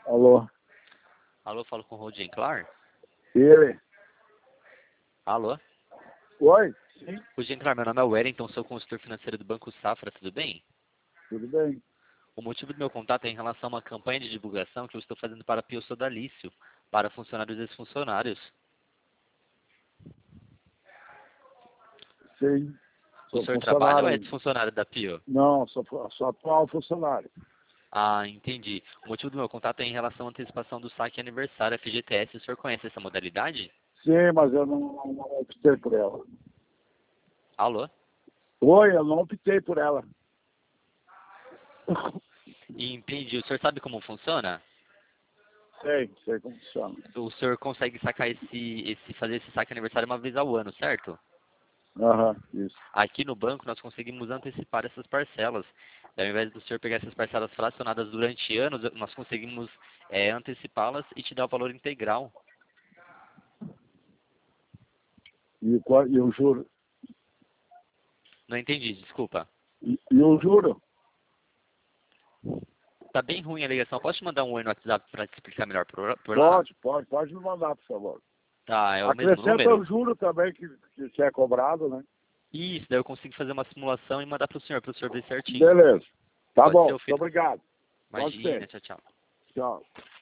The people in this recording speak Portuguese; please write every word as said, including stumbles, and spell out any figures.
Alô? Alô, falo com o Rodin Clar? Ele? Alô? Oi? Sim, Rodin Clar, meu nome é Wellington, sou consultor financeiro do Banco Safra, tudo bem? tudo bem. O motivo do meu contato é em relação a uma campanha de divulgação que eu estou fazendo para a Pio Sodalício, para funcionários e ex-funcionários. Sim, O sou senhor trabalha ou funcionário é ainda. ex-funcionário da Pio? Não, sou, fu- sou atual funcionário. Ah, entendi. O motivo do meu contato é em relação à antecipação do saque aniversário F G T S. O senhor conhece essa modalidade? Sim, mas eu não, não, não optei por ela. Alô? Oi, eu não optei por ela. Entendi. O senhor sabe como funciona? Sei, sei como funciona. O senhor consegue sacar esse, esse, fazer esse saque aniversário uma vez ao ano, certo? Aham, isso. Aqui no banco nós conseguimos antecipar essas parcelas. Ao invés do senhor pegar essas parcelas fracionadas durante anos, nós conseguimos é, antecipá-las e te dar o valor integral. E, o qua- e o juro? Não entendi, desculpa. E, e o juro? Tá bem ruim a ligação. Posso te mandar um oi no WhatsApp para te explicar melhor por, por lá? Pode, pode, pode me mandar, por favor. Tá, é o mesmo Acrescenta número? o juro também que, que, que é cobrado, né? Isso, daí eu consigo fazer uma simulação e mandar para o senhor, para o senhor ver certinho. Beleza. Tá Pode bom, ser, muito Ofício? obrigado. Pode Imagina, ser. tchau, tchau. Tchau.